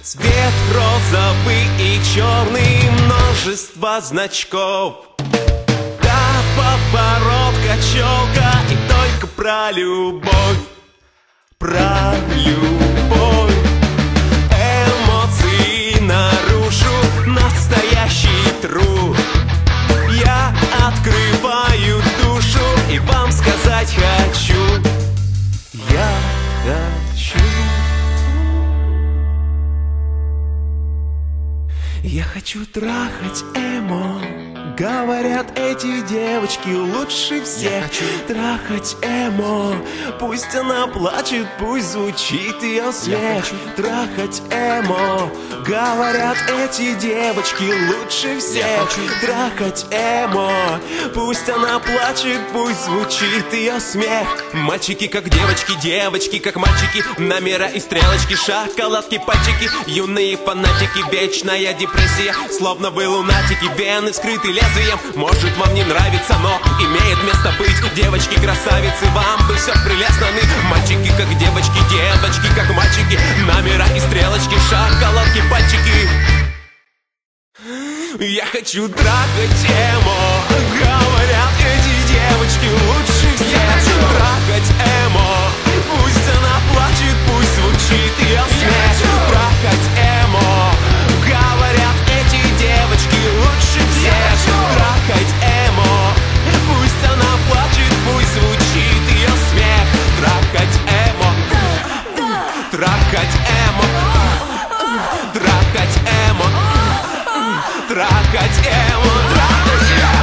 Цвет розовый и черный, множество значков. До подбородка челка и только про любовь. Про любовь. Эмоции наружу, настоящий труд. Я открываю душу и вам сказать хочу. Я хочу. Я хочу трахать эмо. Говорят, эти девочки лучше всех. Трахать эмо. Пусть она плачет, пусть звучит ее смех. Трахать эмо. Говорят, эти девочки лучше всех. Трахать эмо. Пусть она плачет, пусть звучит ее смех. Мальчики как девочки, девочки как мальчики. Номера и стрелочки, шоколадки, пальчики. Юные фанатики, вечная депрессия. Словно вы лунатики, вены скрыты лезвием. Может вам не нравится, но имеет место быть. Девочки красавицы, вам бы все прелестно. Мальчики как девочки, девочки как мальчики. Номера и стрелочки, шоколадки, пальчики. Я хочу трахать эмо. Говорят, эти девочки лучше всех. Трахать эмо. Пусть она плачет, пусть звучит ее смех. Трахать эмо. Говорят, эти девочки лучше всех. Трахать эмо. Пусть она плачет, пусть звучит ее смех. Трахать эмо. Трахать эмо. Трахать эмо. Трахать эмо. Трахать эмо.